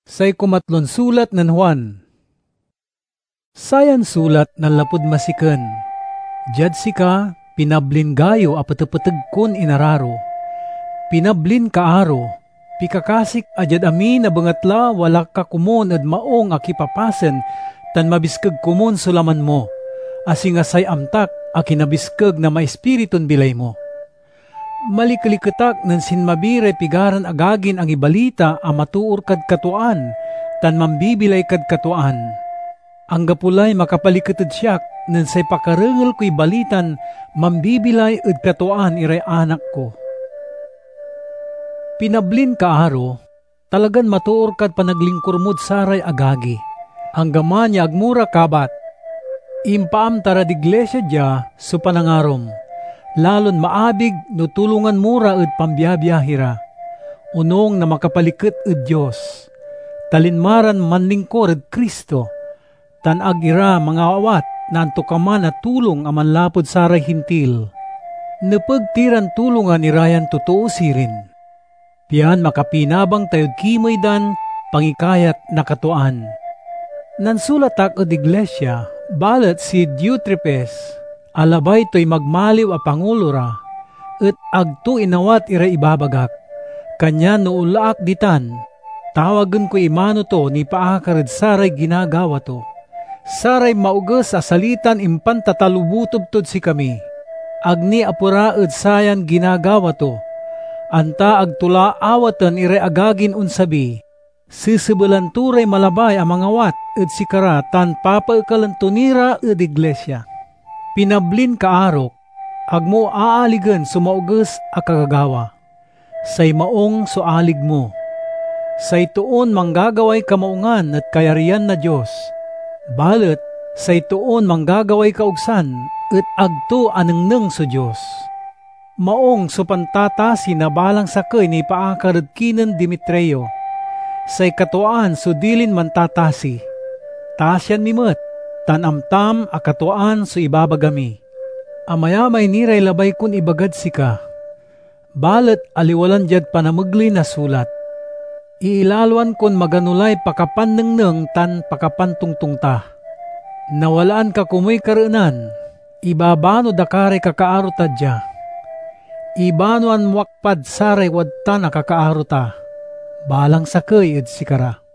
Say kumatlon sulat nan Juan. Sayan sulat nan lapud masiken. Jad sika, pinablin gayo apatapatag kun inararo. Pinablin kaaro, pikakasik ajad amin na bangatla wala ka kumon ad maong akipapasen tan mabiskag kumon sulaman mo. Asing asay amtak akinabiskag na maispiriton bilay mo. Malikalikatak nan sinmabire pigaran agagin ang ibalita a matuor kad katuan, tan mambibilay kad katuan. Ang gapulay makapalikatad siyak, nan say pakarengel ko'y balitan, mambibilay ed katuan iray anak ko. Pinablin kaaro, talagan matuor kad panaglingkurmod saray agagi. Ang gamanya agmura kabat, impaam tara di iglesia dia so panangarom. Lalon maabig no tulungan mura ed pambiyabiyahira. Unong na makapaliket ed Diyos. Talinmaran manlingkor ed Kristo. Tan agira mga awat na antukaman at tulong aman lapod saray hintil. Napagtiran tulungan ni Ryan totoo sirin. Piyan makapinabang tayod kimoy dan pangikayat nakatuan. Nansulatak ed iglesia, balat si Diotrephes. Alabay to'y magmaliw a pangulo ra, et agto inawat ira ibabagak. Kanya no ulaak ditan, tawagan ko imano to ni paakared saray ginagawa to. Saray maugas a salitan impan tatalubutubtod si kami. Agni apura ed sayan ginagawa to. Anta agtula awatan ira agagin unsabi. Sisibelan turay malabay a mangawat ed sikara tan papaekalan tunira ed iglesia. Pinablin kaarok, agmo aaligan sumauges a kagagawa. Say maong sualig mo. Say tuon manggagaway kamaungan at kayarian na Diyos. Balet, say tuon manggagaway kaugsan at agto anengneng so Diyos. Maong supantata sinabalang sakay ni paakared kinan Dimitreo. Say katuan so dilin mantatasi. Tasyan mimet. Tan amtam akatuan so ibabagami. Amayamay niray labay kun ibagad sika. Balet aliwalan jad panamagli na sulat. Iilalwan kun maganulay pakapannengneng tan pakapantungtungta. Nawalaan ka kumoy kareunan. Ibabano dakare kakaaro tadya. Ibano an wakpad saray wadta na kakaaro ta. Balang sakay ed sikara.